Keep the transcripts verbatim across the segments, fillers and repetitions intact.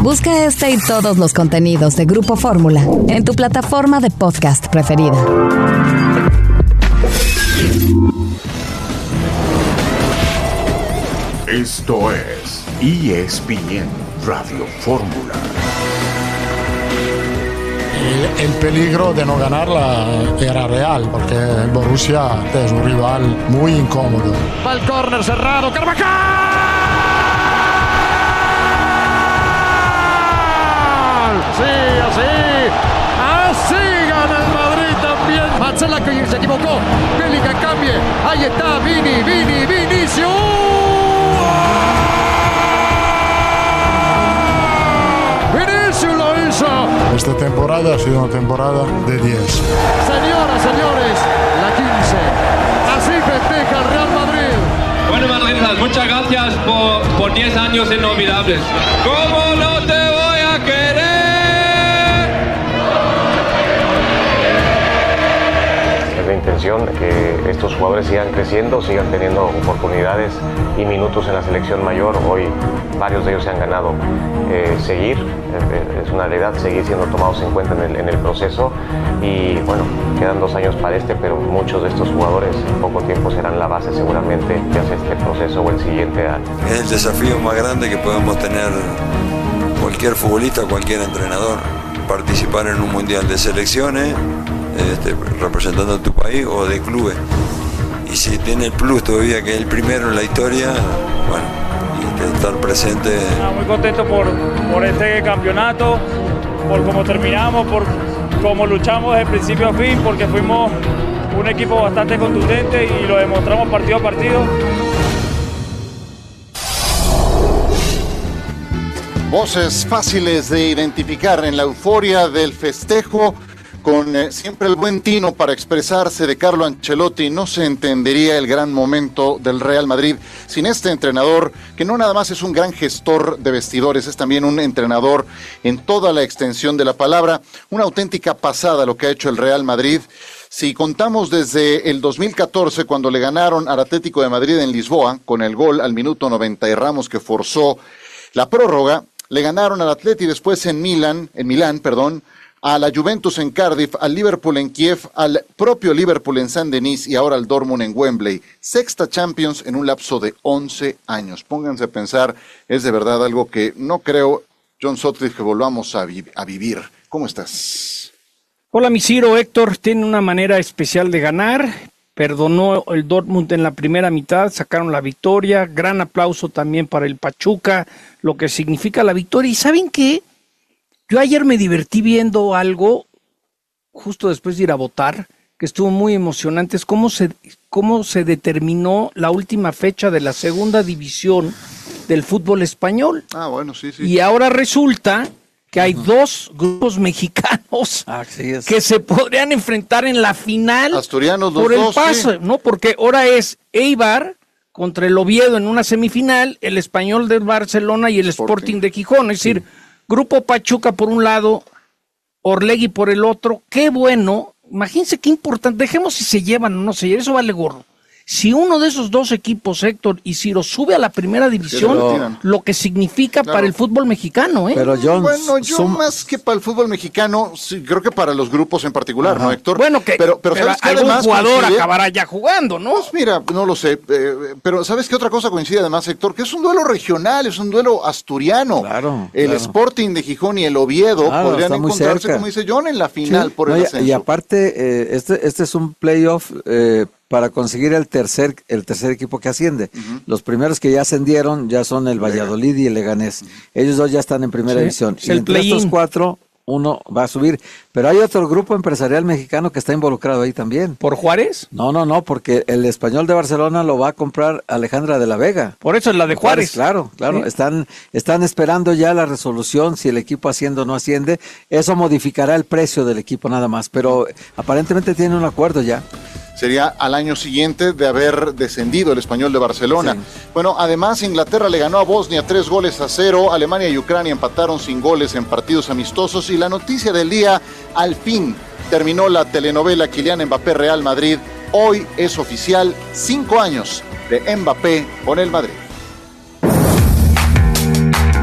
Busca este y todos los contenidos de Grupo Fórmula en tu plataforma de podcast preferida. Esto es E S P N Radio Fórmula. El, el peligro de no ganarla era real, porque Borussia es un rival muy incómodo. Va el córner cerrado, Carvajal. Sí, así, así gana el Madrid también. Marcela que se equivocó, Bellingham cambie, ahí está Vini, Vini, Vinicius. Vinicius lo hizo. Esta temporada ha sido una temporada de diez. Señoras, señores, la quince. Así festeja el Real Madrid. Bueno, madridistas, muchas gracias por, por diez años inolvidables. ¿Cómo no te voy a querer? Es la intención de que estos jugadores sigan creciendo, sigan teniendo oportunidades y minutos en la selección mayor. Hoy varios de ellos se han ganado eh, seguir, eh, es una realidad, seguir siendo tomados en cuenta en el, en el proceso. Y bueno, quedan dos años para este, pero muchos de estos jugadores en poco tiempo serán la base seguramente, ya sea este proceso o el siguiente año. Es el desafío más grande que podemos tener cualquier futbolista, cualquier entrenador, participar en un mundial de selecciones, este, representando a tu país o de clubes. Y si tiene el plus todavía que es el primero en la historia, bueno, y estar presente. Muy contento por, por este campeonato, por cómo terminamos, por cómo luchamos de principio a fin, porque fuimos un equipo bastante contundente y lo demostramos partido a partido. Voces fáciles de identificar en la euforia del festejo, con eh, siempre el buen tino para expresarse de Carlo Ancelotti. No se entendería el gran momento del Real Madrid sin este entrenador, que no nada más es un gran gestor de vestidores, es también un entrenador en toda la extensión de la palabra. Una auténtica pasada lo que ha hecho el Real Madrid. Si contamos desde el dos mil catorce, cuando le ganaron al Atlético de Madrid en Lisboa, con el gol al minuto noventa y Ramos que forzó la prórroga, le ganaron al Atleti después en Milán, en Milán, perdón, a la Juventus en Cardiff, al Liverpool en Kiev, al propio Liverpool en Saint-Denis y ahora al Dortmund en Wembley. Sexta Champions en un lapso de once años. Pónganse a pensar, es de verdad algo que no creo, John Sutcliffe, que volvamos a, vi- a vivir. ¿Cómo estás? Hola, mi Ciro. Héctor tiene una manera especial de ganar. Perdonó el Dortmund en la primera mitad, sacaron la victoria. Gran aplauso también para el Pachuca, lo que significa la victoria. ¿Y saben qué? Yo ayer me divertí viendo algo, justo después de ir a votar, que estuvo muy emocionante, es cómo se, cómo se determinó la última fecha de la segunda división del fútbol español. Ah, bueno, sí, sí. Y ahora resulta que hay uh-huh. dos grupos mexicanos que se podrían enfrentar en la final. Asturianos los por el dos, paso, sí. ¿no? Porque ahora es Eibar contra el Oviedo en una semifinal, el Español de Barcelona y el Sporting, Sporting de Gijón, es decir, sí. Grupo Pachuca por un lado, Orlegui por el otro. Qué bueno, imagínense qué importante, dejemos si se llevan o no se llevan, eso vale gorro. Si uno de esos dos equipos, Héctor y Ciro, sube a la primera división, pero, lo que significa claro. para el fútbol mexicano, ¿eh? Pero John, bueno, yo sum... más que para el fútbol mexicano, sí, creo que para los grupos en particular, Ajá. ¿no, Héctor? Bueno, que pero, pero, pero ¿sabes que algún además jugador coincide? acabará ya jugando, ¿no? Pues mira, no lo sé, eh, pero ¿sabes qué otra cosa coincide además, Héctor? Que es un duelo regional, es un duelo asturiano. Claro, el claro. Sporting de Gijón y el Oviedo claro, podrían encontrarse, como dice John, en la final sí. por no, el y, ascenso. Y aparte, eh, este, este es un playoff eh, para conseguir el tercer el tercer equipo que asciende. Uh-huh. Los primeros que ya ascendieron ya son el Valladolid y el Leganés. Uh-huh. Ellos dos ya están en primera sí, división. Y entre play-in. Estos cuatro, uno va a subir. Pero hay otro grupo empresarial mexicano que está involucrado ahí también. ¿Por Juárez? No, no, no, porque el Español de Barcelona lo va a comprar Alejandra de la Vega. Por eso es la de Juárez. Juárez claro, claro. ¿Sí? Están, están esperando ya la resolución si el equipo asciende o no asciende. Eso modificará el precio del equipo nada más. Pero aparentemente tiene un acuerdo ya. Sería al año siguiente de haber descendido el Español de Barcelona. Sí. Bueno, además Inglaterra le ganó a Bosnia tres goles a cero, Alemania y Ucrania empataron sin goles en partidos amistosos y la noticia del día, al fin terminó la telenovela Kylian Mbappé Real Madrid. Hoy es oficial, cinco años de Mbappé con el Madrid. Hey,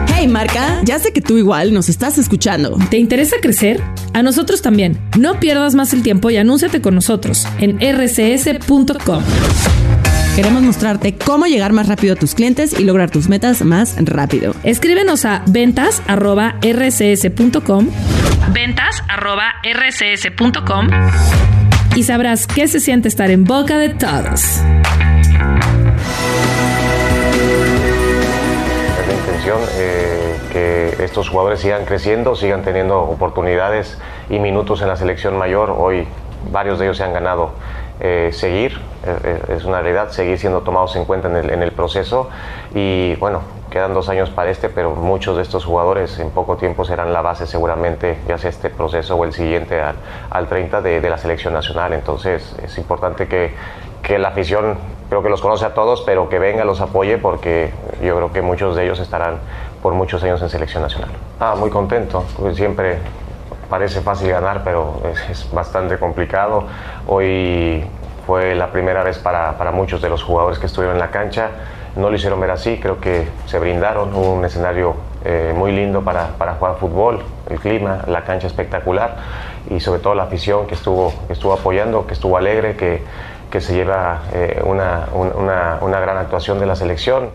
marca? Ya sé que tú igual nos estás escuchando. ¿Te interesa crecer? A nosotros también. No pierdas más el tiempo y anúnciate con nosotros en r c s punto com. Queremos mostrarte cómo llegar más rápido a tus clientes y lograr tus metas más rápido. Escríbenos a ventas arroba r c s punto com, ventas arroba r c s punto com y sabrás qué se siente estar en boca de todos. Eh, que estos jugadores sigan creciendo, sigan teniendo oportunidades y minutos en la selección mayor. Hoy varios de ellos se han ganado eh, seguir, eh, es una realidad, seguir siendo tomados en cuenta en el, en el proceso. Y bueno, quedan dos años para este, pero muchos de estos jugadores en poco tiempo serán la base seguramente, ya sea este proceso o el siguiente al, al treinta de, de la selección nacional. Entonces es importante que, que la afición, creo que los conoce a todos, pero que venga, los apoye, porque yo creo que muchos de ellos estarán por muchos años en selección nacional. Ah, muy contento, siempre parece fácil ganar, pero es, es bastante complicado. Hoy fue la primera vez para, para muchos de los jugadores que estuvieron en la cancha. No lo hicieron ver así, creo que se brindaron, hubo un escenario eh, muy lindo para, para jugar fútbol, el clima, la cancha espectacular y sobre todo la afición que estuvo, que estuvo apoyando, que estuvo alegre, que, que se lleva eh, una, una, una gran actuación de la selección.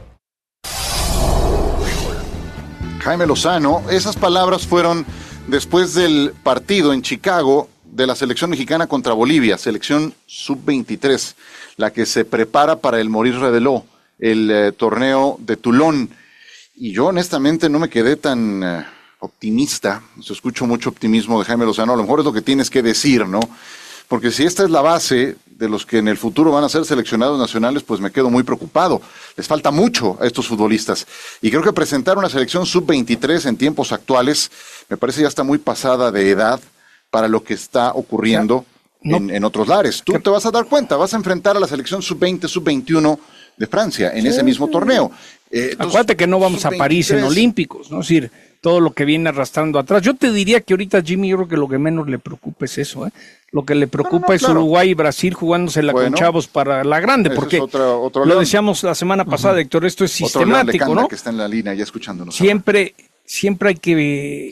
Jaime Lozano, esas palabras fueron después del partido en Chicago de la selección mexicana contra Bolivia, selección sub veintitrés, la que se prepara para el Maurice Reveló, el eh, torneo de Toulon. Y yo honestamente no me quedé tan eh, optimista. Se escucho mucho optimismo de Jaime Lozano. A lo mejor es lo que tienes que decir, ¿no? Porque si esta es la base de los que en el futuro van a ser seleccionados nacionales, pues me quedo muy preocupado. Les falta mucho a estos futbolistas. Y creo que presentar una selección sub veintitrés en tiempos actuales me parece ya está muy pasada de edad para lo que está ocurriendo no, en, en otros lares. Tú que, te vas a dar cuenta, vas a enfrentar a la selección sub veinte, sub veintiuno de Francia en sí, ese mismo torneo. Eh, Acuérdate que no vamos a París en Olímpicos, ¿no? Es decir, todo lo que viene arrastrando atrás. Yo te diría que ahorita, Jimmy, yo creo que lo que menos le preocupa es eso, ¿eh? Lo que le preocupa no, no, es claro. Uruguay y Brasil jugándosela bueno, con chavos para la grande, porque es otra, otro lo decíamos la semana pasada, uh-huh. Héctor, esto es sistemático, ¿no? Que está en la línea ya escuchándonos. Siempre, siempre hay que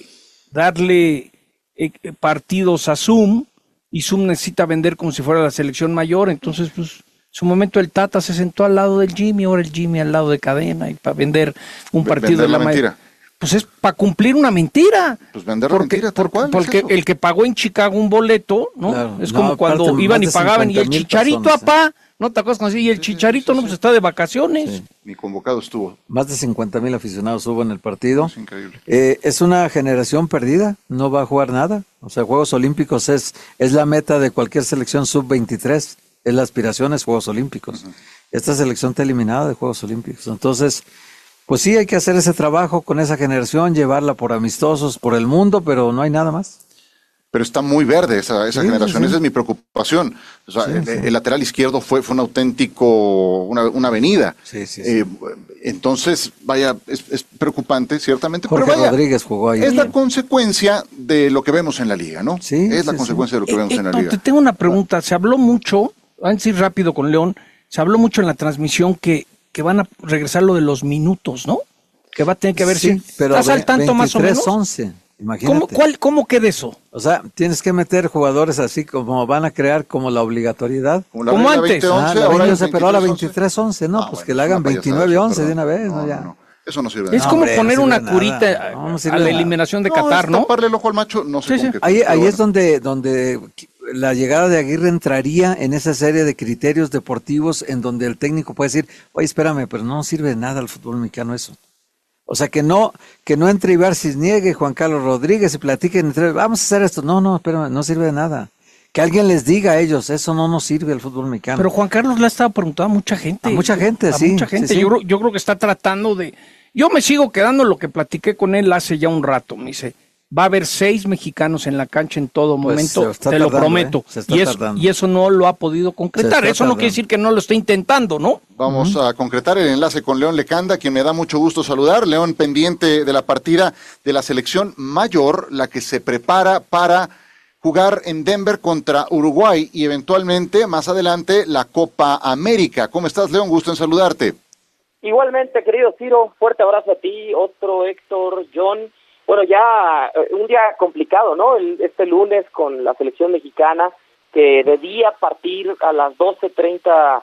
darle eh, partidos a Zoom, y Zoom necesita vender como si fuera la selección mayor, entonces, pues, en su momento el Tata se sentó al lado del Jimmy, ahora el Jimmy al lado de Cadena, y para vender un partido vender de la, la mentira. Ma- Pues es para cumplir una mentira. Pues vender la porque, mentira, tal cual. Porque es el que pagó en Chicago un boleto, ¿no? Claro, es como no, cuando iban y pagaban y el Chicharito, personas, apá, ¿eh? ¿No te acuerdas cuando decía? Y el Chicharito, sí, sí, sí, no, pues está de vacaciones. Sí. Ni convocado estuvo. Más de cincuenta mil aficionados hubo en el partido. Es increíble. Eh, es una generación perdida, no va a jugar nada. O sea, Juegos Olímpicos es, es la meta de cualquier selección sub veintitrés. Es la aspiración, es Juegos Olímpicos. Uh-huh. Esta selección está eliminada de Juegos Olímpicos. Entonces, pues sí, hay que hacer ese trabajo con esa generación, llevarla por amistosos, por el mundo, pero no hay nada más. Pero está muy verde esa, esa sí, generación, sí. Esa es mi preocupación. O sea, sí, el, sí. el lateral izquierdo fue, fue un auténtico, una, una avenida. Sí, sí, eh, sí. Entonces, vaya, es, es preocupante, ciertamente. Jorge pero vaya, Rodríguez jugó ahí. Es la consecuencia de lo que vemos en la liga, ¿no? Sí. Es la sí, consecuencia sí. de lo que vemos eh, en la no, liga. Te tengo una pregunta. Se habló mucho, antes de ir rápido con León, se habló mucho en la transmisión que, que van a regresar lo de los minutos, ¿no? Que va a tener que haber sí, si pero estás al tanto más o menos. once, imagínate. ¿Cómo, cuál, ¿Cómo queda eso? O sea, tienes que meter jugadores así como van a crear como la obligatoriedad. Como, la como antes. veinte once, ah, ahora veinte, pero ahora veintitrés once, ¿no? Ah, pues bueno, que le hagan veintinueve once de una vez, ¿no? no, ya. no. Eso no sirve. Es no, como hombre, poner no una nada. curita no, no a la eliminación de no, Qatar, ¿no? Taparle el ojo al macho, no sé. Sí, sí. Ahí, ahí bueno. es donde, donde la llegada de Aguirre entraría en esa serie de criterios deportivos en donde el técnico puede decir, oye, espérame, pero no sirve de nada al fútbol mexicano eso. O sea, que no que no entre Ibar Cisniega y Juan Carlos Rodríguez y platiquen entre, vamos a hacer esto. No, no, espérame, no sirve de nada. Que alguien les diga a ellos, eso no nos sirve al fútbol mexicano. Pero Juan Carlos le ha estado preguntando a mucha gente. A mucha gente, a sí. A mucha gente. Sí, sí. Yo, creo, yo creo que está tratando de... Yo me sigo quedando en lo que platiqué con él hace ya un rato. Me dice, va a haber seis mexicanos en la cancha en todo momento, pues te tardando, lo prometo. ¿eh? Y, eso, y eso no lo ha podido concretar. Eso tardando. No quiere decir que no lo esté intentando, ¿no? Vamos uh-huh. a concretar el enlace con León Lecanda, quien me da mucho gusto saludar. León, pendiente de la partida de la selección mayor, la que se prepara para jugar en Denver contra Uruguay y eventualmente más adelante la Copa América. ¿Cómo estás, León? Gusto en saludarte. Igualmente, querido Ciro, fuerte abrazo a ti, otro Héctor, John. Bueno, ya eh, un día complicado, ¿no? El, este lunes con la selección mexicana, que debía partir a las doce treinta,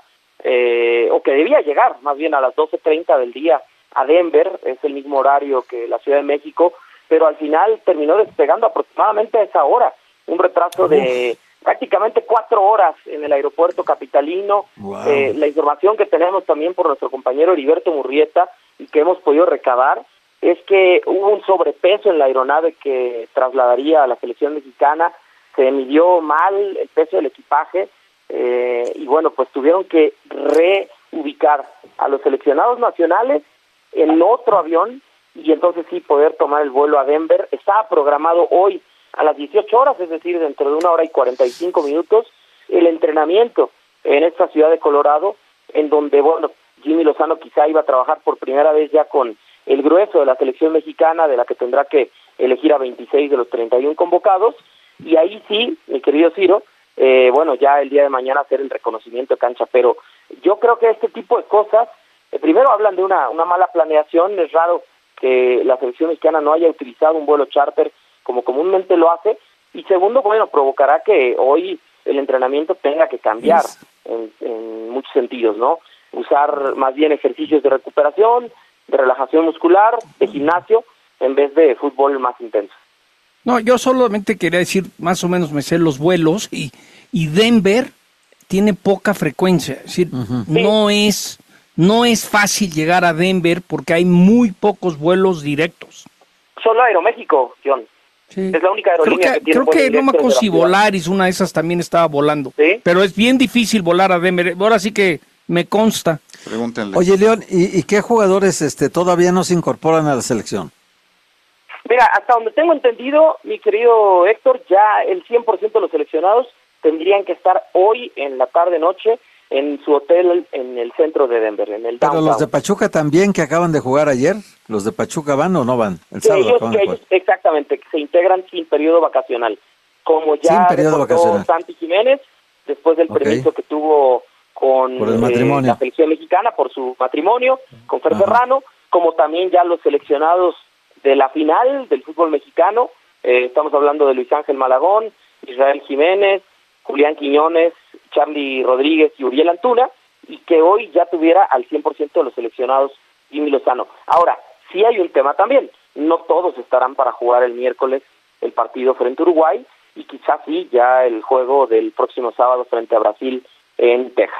eh, o que debía llegar más bien a las doce treinta del día a Denver, es el mismo horario que la Ciudad de México, pero al final terminó despegando aproximadamente a esa hora, un retraso de prácticamente cuatro horas en el aeropuerto capitalino. Wow. Eh, la información que tenemos también por nuestro compañero Heriberto Murrieta y que hemos podido recabar es que hubo un sobrepeso en la aeronave que trasladaría a la selección mexicana, se midió mal el peso del equipaje eh, y bueno, pues tuvieron que reubicar a los seleccionados nacionales en otro avión y entonces sí poder tomar el vuelo a Denver. Estaba programado hoy a las dieciocho horas, es decir, dentro de una hora y cuarenta y cinco minutos, el entrenamiento en esta ciudad de Colorado, en donde, bueno, Jimmy Lozano quizá iba a trabajar por primera vez ya con el grueso de la selección mexicana, de la que tendrá que elegir a veintiséis de los treinta y uno convocados, y ahí sí, mi querido Ciro, eh, bueno, ya el día de mañana hacer el reconocimiento de cancha, pero yo creo que este tipo de cosas, eh, primero hablan de una, una mala planeación, es raro que la selección mexicana no haya utilizado un vuelo charter como comúnmente lo hace, y segundo, bueno, provocará que hoy el entrenamiento tenga que cambiar en, en muchos sentidos, ¿no? Usar más bien ejercicios de recuperación, de relajación muscular, de gimnasio, en vez de fútbol más intenso. No, yo solamente quería decir, más o menos me sé los vuelos, y, y Denver tiene poca frecuencia, es decir, uh-huh. no es no es fácil llegar a Denver porque hay muy pocos vuelos directos. Solo Aeroméxico, John. Sí. Es la única aerolínea creo que, que tiene creo que no me acuerdo si Volaris, una de esas también estaba volando. ¿Sí? Pero es bien difícil volar a Denver. Ahora sí que me consta. Pregúntenle. Oye, León, ¿y, y qué jugadores este todavía no se incorporan a la selección? Mira, hasta donde tengo entendido, mi querido Héctor, ya el cien por ciento de los seleccionados tendrían que estar hoy en la tarde-noche en su hotel en el centro de Denver, en el Pero downtown. los de Pachuca también, que acaban de jugar ayer, ¿los de Pachuca van o no van? El Sí, sábado ellos, acaban de que jugar. ellos, exactamente, que se integran sin periodo vacacional. Como ya Sin periodo reportó vacacional. Santi Jiménez, después del Ok. permiso que tuvo con Por el eh, matrimonio. la selección mexicana por su matrimonio, con Fer Ajá. Serrano, como también ya los seleccionados de la final del fútbol mexicano, eh, estamos hablando de Luis Ángel Malagón, Israel Jiménez, Julián Quiñones, Charly Rodríguez y Uriel Antuna, y que hoy ya tuviera al cien por ciento de los seleccionados Jimmy Lozano. Ahora, sí hay un tema también, no todos estarán para jugar el miércoles el partido frente a Uruguay, y quizás sí ya el juego del próximo sábado frente a Brasil en Texas.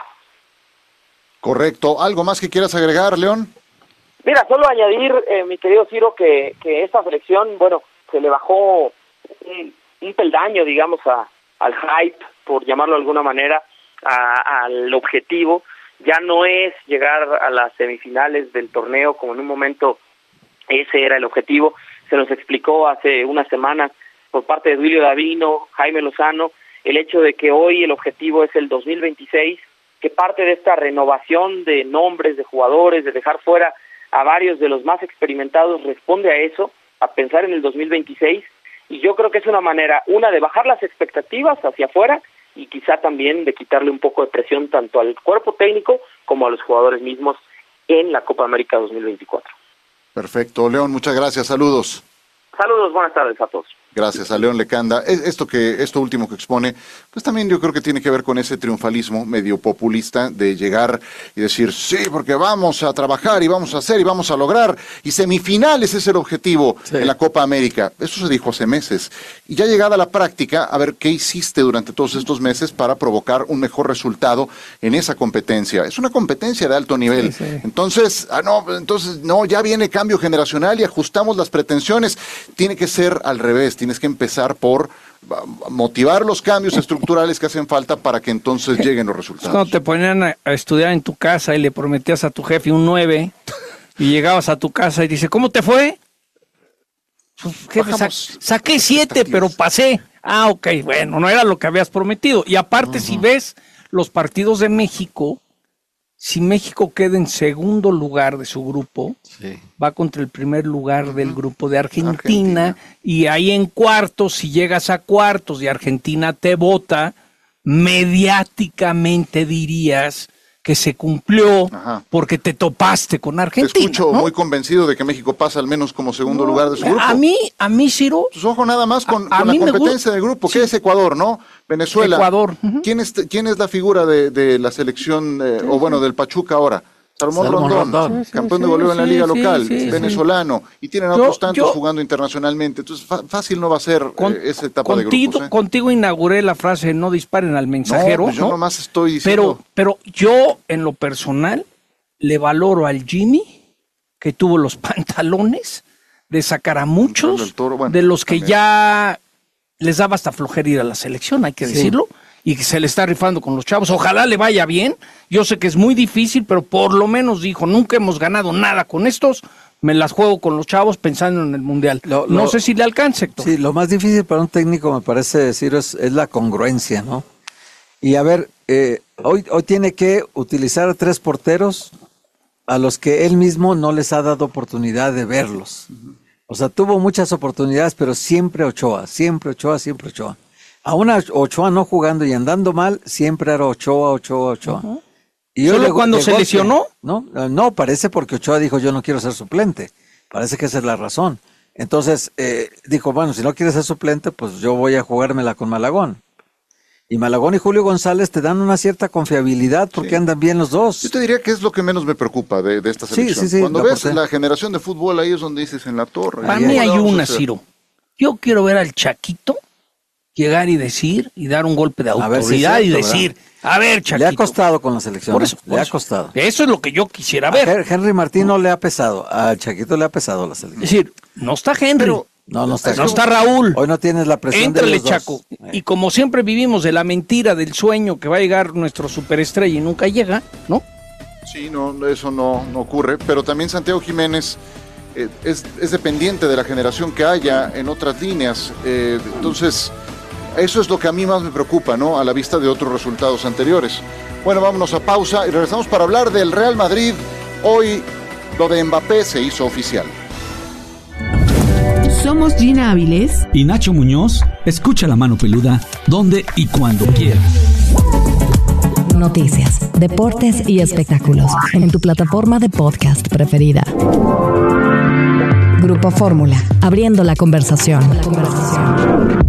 Correcto. ¿Algo más que quieras agregar, León? Mira, solo añadir, eh, mi querido Ciro, que, que esta selección, bueno, se le bajó un, un peldaño, digamos, a, al hype, por llamarlo de alguna manera, a, al objetivo. Ya no es llegar a las semifinales del torneo como en un momento ese era el objetivo. Se nos explicó hace unas semanas por parte de Duilio Davino, Jaime Lozano, el hecho de que hoy el objetivo es el dos mil veintiséis, que parte de esta renovación de nombres, de jugadores, de dejar fuera a varios de los más experimentados, responde a eso, a pensar en el dos mil veintiséis, y yo creo que es una manera, una, de bajar las expectativas hacia afuera, y quizá también de quitarle un poco de presión tanto al cuerpo técnico como a los jugadores mismos en la Copa América dos mil veinticuatro. Perfecto. León, muchas gracias. Saludos. Saludos, buenas tardes a todos. Gracias a León Lecanda. Es- Esto que esto último que expone, pues también yo creo que tiene que ver con ese triunfalismo medio populista de llegar y decir, sí, porque vamos a trabajar y vamos a hacer y vamos a lograr, y semifinales es el objetivo en la Copa América. Eso se dijo hace meses. Y ya llegada a la práctica, a ver qué hiciste durante todos estos meses para provocar un mejor resultado en esa competencia. Es una competencia de alto nivel. Sí, sí. Entonces, ah, no, entonces, no, ya viene cambio generacional y ajustamos las pretensiones. Tiene que ser al revés, tienes que empezar por ah, motivar los cambios estructurales que hacen falta para que entonces lleguen los Es resultados. cuando te ponían a, a estudiar en tu casa y le prometías a tu jefe un nueve y llegabas a tu casa y dice, ¿cómo te fue? Pues, jefe, sa- saqué siete, pero pasé. Ah, ok, bueno, no era lo que habías prometido. Y aparte, si ves los partidos de México, si México queda en segundo lugar de su grupo, va contra el primer lugar del grupo de Argentina, y ahí en cuartos, si llegas a cuartos y Argentina te vota, mediáticamente dirías que se cumplió Ajá. porque te topaste con Argentina. Te escucho ¿no? muy convencido de que México pasa al menos como segundo no, lugar de su grupo. A mí, a mí, Ciro. Pues ojo nada más con, a, con a la competencia del grupo, sí. que es Ecuador, ¿no? Venezuela. Ecuador. Uh-huh. ¿Quién, es, ¿Quién es la figura de, de la selección, eh, sí, o bueno, del Pachuca ahora? Salomón, Salomón Rondón, Rondón. Sí, sí, campeón sí, de goleo sí, en la liga sí, local, sí, venezolano, sí. y tienen yo, otros tantos yo, jugando internacionalmente. Entonces, fácil no va a ser con, eh, esa etapa contigo, de grupos. ¿eh? Contigo inauguré la frase no disparen al mensajero. No, pues yo ¿no? nomás estoy diciendo. Pero, pero yo, en lo personal, le valoro al Jimmy, que tuvo los pantalones de sacar a muchos Toro, bueno, de los que también. ya les daba hasta flojera ir a la selección, hay que sí. decirlo. Y que se le está rifando con los chavos. Ojalá le vaya bien. Yo sé que es muy difícil, pero por lo menos dijo, nunca hemos ganado nada con estos, me las juego con los chavos pensando en el Mundial. Lo, lo, no sé si le alcance, Héctor. Sí, lo más difícil para un técnico, me parece decir, es, es la congruencia, ¿no? Y a ver, eh, hoy, hoy tiene que utilizar a tres porteros a los que él mismo no les ha dado oportunidad de verlos. Uh-huh. O sea, tuvo muchas oportunidades, pero siempre Ochoa, siempre Ochoa, siempre Ochoa. Aún Ochoa no jugando y andando mal, siempre era Ochoa, Ochoa, Ochoa. Uh-huh. Y ¿Solo le, cuando se golpe, lesionó? No, no, parece porque Ochoa dijo yo no quiero ser suplente. Parece que esa es la razón. Entonces, eh, dijo, bueno, si no quieres ser suplente, pues yo voy a jugármela con Malagón. Y Malagón y Julio González te dan una cierta confiabilidad porque sí. andan bien los dos. Yo te diría que es lo que menos me preocupa de, de esta selección. Sí, sí, sí, Cuando ves aporté. la generación de fútbol, ahí es donde dices en la torre. Para mí hay una, Ciro. Yo quiero ver al Chaquito llegar y decir, y dar un golpe de autoridad si y decir, ¿verdad? A ver, Chaquito. Le ha costado con la selección, por eso, por le eso. ha costado. Eso es lo que yo quisiera ver. A Henry Martín no le ha pesado, a Chaquito le ha pesado la selección. Es decir, no está Henry, Pero, no, no está, no está Raúl. Hoy no tienes la presión Éntrale, de los Chaco. dos. Y como siempre vivimos de la mentira, del sueño que va a llegar nuestro superestrella y nunca llega, ¿no? Sí, no, eso no, no ocurre, pero también Santiago Jiménez eh, es, es dependiente de la generación que haya en otras líneas, eh, entonces... Eso es lo que a mí más me preocupa, ¿no? A la vista de otros resultados anteriores. Bueno, vámonos a pausa y regresamos para hablar del Real Madrid. Hoy lo de Mbappé se hizo oficial. Somos Gina Áviles y Nacho Muñoz. Escucha La Mano Peluda donde y cuando quieras. Noticias, deportes y espectáculos en tu plataforma de podcast preferida. Grupo Fórmula, abriendo la conversación. La conversación.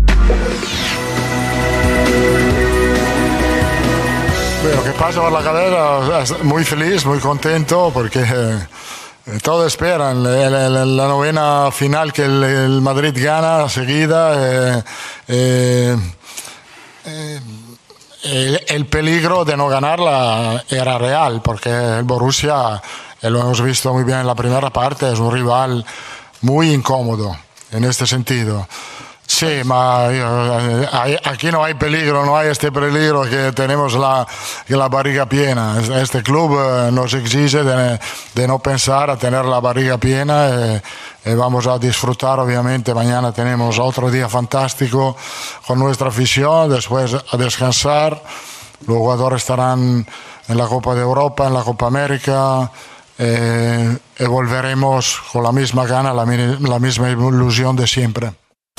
Lo que pasa por la cadera, muy feliz, muy contento, porque eh, todos esperan la, la, la novena final que el, el Madrid gana seguida. Eh, eh, eh, el, el peligro de no ganarla era real, porque el Borussia, eh, lo hemos visto muy bien en la primera parte, es un rival muy incómodo en este sentido. Sí, ma aquí no hay peligro, no hay este peligro que tenemos la, la barriga llena. Este club nos exige de, de no pensar a tener la barriga llena y, y vamos a disfrutar, obviamente. Mañana tenemos otro día fantástico con nuestra afición, después a descansar. Los jugadores estarán en la Copa de Europa, en la Copa América. Eh, y volveremos con la misma gana, la, la misma ilusión de siempre.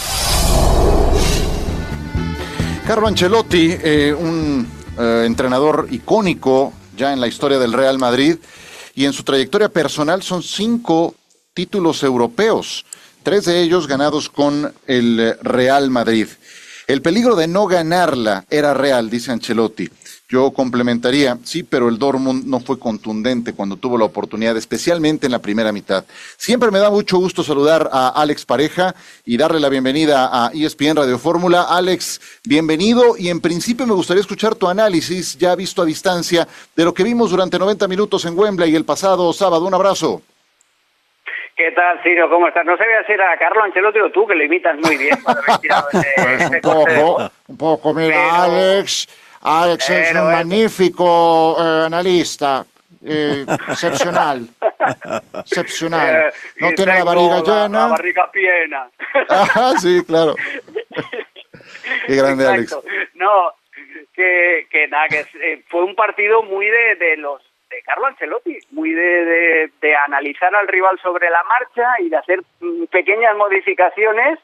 Carlo Ancelotti, eh, un eh, entrenador icónico ya en la historia del Real Madrid, y en su trayectoria personal son cinco títulos europeos, tres de ellos ganados con el Real Madrid. El peligro de no ganarla era real, dice Ancelotti. Yo complementaría, sí, pero el Dortmund no fue contundente cuando tuvo la oportunidad, especialmente en la primera mitad. Siempre me da mucho gusto saludar a Alex Pareja y darle la bienvenida a E S P N Radio Fórmula. Alex, bienvenido, y en principio me gustaría escuchar tu análisis, ya visto a distancia, de lo que vimos durante noventa minutos en Wembley el pasado sábado. Un abrazo. ¿Qué tal, Ciro? ¿Cómo estás? No sabía si era Carlo Ancelotti o tú, que lo imitas muy bien. Para haber tirado ese, pues ese un poco, un poco, mira, pero... Alex... Alex es un magnífico eh, analista, eh, excepcional, excepcional. No eh, tiene la barriga la, llena. La barriga llena. Ah, sí, claro. Qué grande, exacto. Alex. No, que, que nada, que eh, fue un partido muy de, de los de Carlo Ancelotti, muy de, de, de analizar al rival sobre la marcha y de hacer mm, pequeñas modificaciones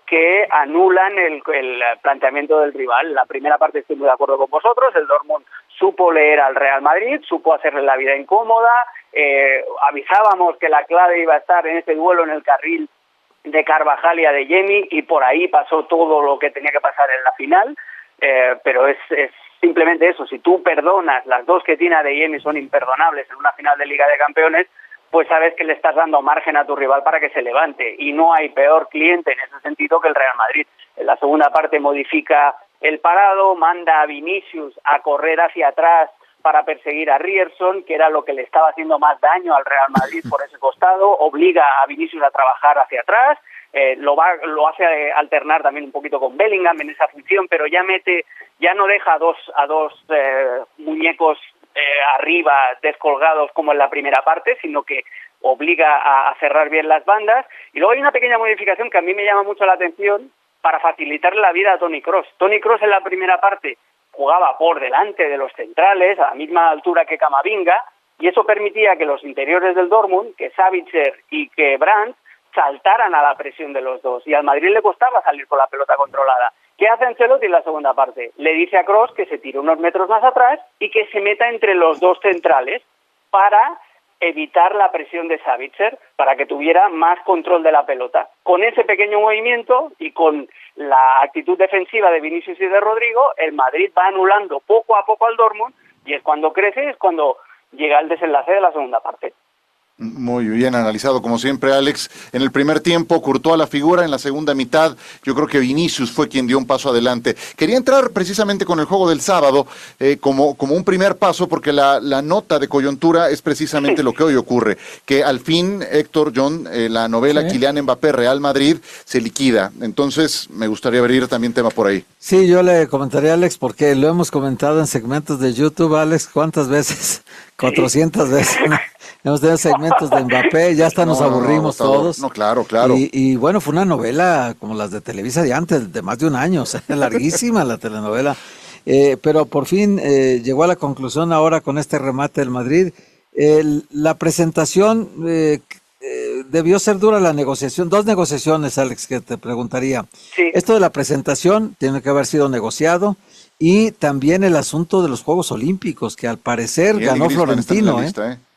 que anulan el, el planteamiento del rival. La primera parte estoy muy de acuerdo con vosotros, el Dortmund supo leer al Real Madrid, supo hacerle la vida incómoda, eh, avisábamos que la clave iba a estar en este duelo en el carril de Carvajal y Adeyemi, y por ahí pasó todo lo que tenía que pasar en la final, eh, pero es, es simplemente eso. Si tú perdonas, las dos que tiene Adeyemi son imperdonables en una final de Liga de Campeones, pues sabes que le estás dando margen a tu rival para que se levante, y no hay peor cliente en ese sentido que el Real Madrid. En la segunda parte modifica el parado, manda a Vinicius a correr hacia atrás para perseguir a Ryerson, que era lo que le estaba haciendo más daño al Real Madrid por ese costado, obliga a Vinicius a trabajar hacia atrás, eh, lo va, lo hace alternar también un poquito con Bellingham en esa función, pero ya mete, ya no deja a dos, a dos eh, muñecos Eh, arriba descolgados como en la primera parte, sino que obliga a, a cerrar bien las bandas. Y luego hay una pequeña modificación que a mí me llama mucho la atención para facilitarle la vida a Toni Kroos. Toni Kroos en la primera parte jugaba por delante de los centrales, a la misma altura que Camavinga, y eso permitía que los interiores del Dortmund, que Sabitzer y que Brandt, saltaran a la presión de los dos, y al Madrid le costaba salir con la pelota controlada. ¿Qué hace Ancelotti en la segunda parte? Le dice a Kroos que se tire unos metros más atrás y que se meta entre los dos centrales para evitar la presión de Sabitzer, para que tuviera más control de la pelota. Con ese pequeño movimiento y con la actitud defensiva de Vinicius y de Rodrigo, el Madrid va anulando poco a poco al Dortmund, y es cuando crece, es cuando llega el desenlace de la segunda parte. Muy bien analizado, como siempre, Alex. En el primer tiempo, Courtois la figura. En la segunda mitad, yo creo que Vinicius fue quien dio un paso adelante. Quería entrar precisamente con el juego del sábado eh, como, como un primer paso, porque la, la nota de coyuntura es precisamente lo que hoy ocurre. Que al fin, Héctor, John, eh, la novela sí. Kylian Mbappé, Real Madrid, se liquida. Entonces, me gustaría abrir también tema por ahí. Sí, yo le comentaría a Alex, porque lo hemos comentado en segmentos de YouTube. Alex, ¿cuántas veces? cuatrocientas veces. Hemos tenido segmentos de Mbappé, ya hasta nos no, aburrimos no, no, todos. No, claro, claro. Y, y bueno, fue una novela como las de Televisa de antes, de más de un año, o sea, larguísima la telenovela. Eh, pero por fin eh, llegó a la conclusión ahora con este remate del Madrid. Eh, la presentación, eh, eh, debió ser dura la negociación. Dos negociaciones, Alex, que te preguntaría. Sí. Esto de la presentación tiene que haber sido negociado. Y también el asunto de los Juegos Olímpicos, que al parecer y ganó Florentino. Lista, ¿eh?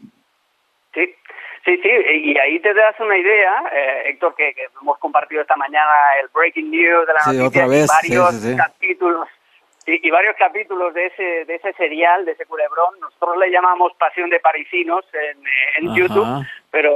Sí, sí, sí, y ahí te das una idea, eh, Héctor, que, que hemos compartido esta mañana el breaking news de la sí, noticia, otra vez. y varios sí, sí, sí. capítulos y, y varios capítulos de ese de ese serial, de ese culebrón. Nosotros le llamamos Pasión de Parisinos en, en YouTube, pero,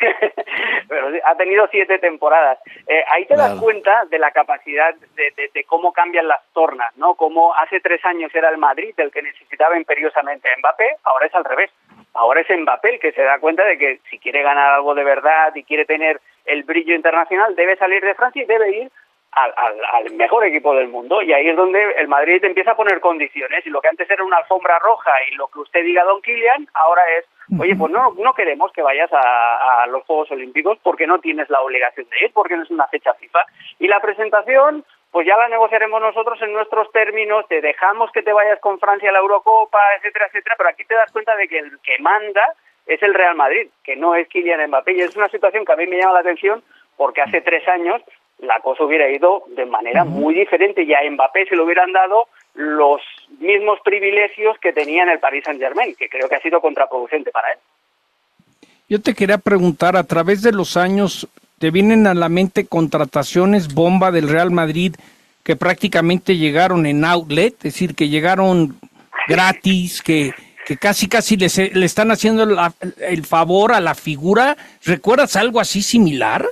pero ha tenido siete temporadas. Eh, ahí te claro. das cuenta de la capacidad de, de, de cómo cambian las tornas, ¿no? Como hace tres años era el Madrid el que necesitaba imperiosamente a Mbappé, ahora es al revés. Ahora es Mbappé el que se da cuenta de que si quiere ganar algo de verdad y quiere tener el brillo internacional, debe salir de Francia y debe ir al, al, al mejor equipo del mundo. Y ahí es donde el Madrid empieza a poner condiciones. Y lo que antes era una alfombra roja y lo que usted diga, don Kylian, ahora es, oye, pues no, no queremos que vayas a, a los Juegos Olímpicos porque no tienes la obligación de ir, porque no es una fecha FIFA. Y la presentación, pues ya la negociaremos nosotros en nuestros términos, te dejamos que te vayas con Francia a la Eurocopa, etcétera, etcétera, pero aquí te das cuenta de que el que manda es el Real Madrid, que no es Kylian Mbappé, y es una situación que a mí me llama la atención porque hace tres años la cosa hubiera ido de manera muy diferente y a Mbappé se le hubieran dado los mismos privilegios que tenía en el Paris Saint-Germain, que creo que ha sido contraproducente para él. Yo te quería preguntar, a través de los años, ¿te vienen a la mente contrataciones bomba del Real Madrid que prácticamente llegaron en outlet? Es decir, que llegaron gratis, que, que casi casi le, le están haciendo la, el favor a la figura. ¿Recuerdas algo así similar?